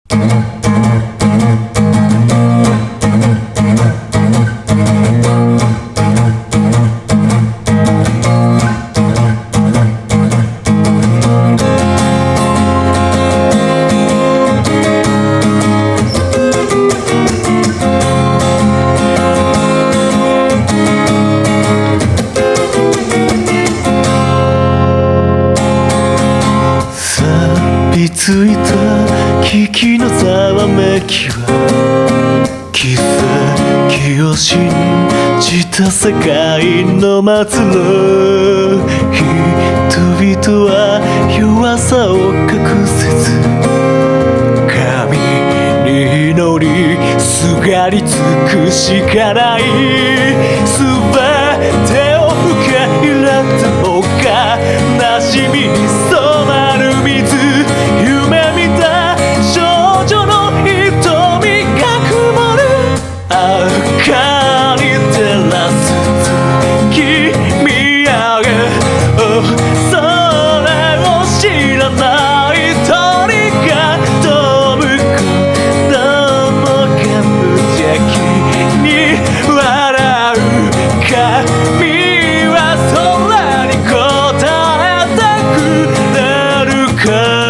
ついた危機のざわめきは奇跡を信じた世界の末路。人々は弱さを隠せず神に祈りすがりつくしかない。すべてを受け入れた方がなじみに染まる水。夢見た少女の瞳が曇る。明かり照らす月見上げ、それを知らない鳥が飛ぶこともが無邪気に笑う。神は空に答えてくれるか。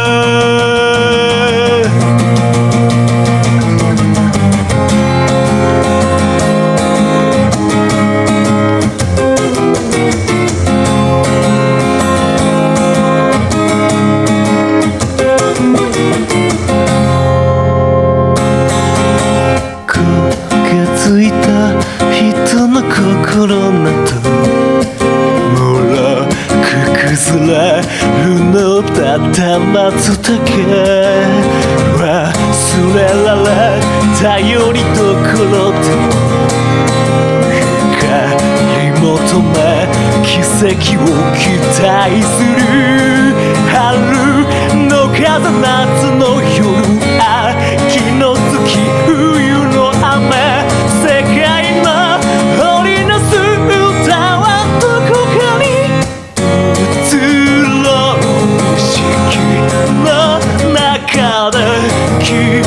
ついた人の心などもろく崩れるのだった松茸。忘れられたよりどころで光求め奇跡を期待する。春の風夏の夜秋の月冬の雨、世界の織りなす歌はどこかに移ろう。意識の中で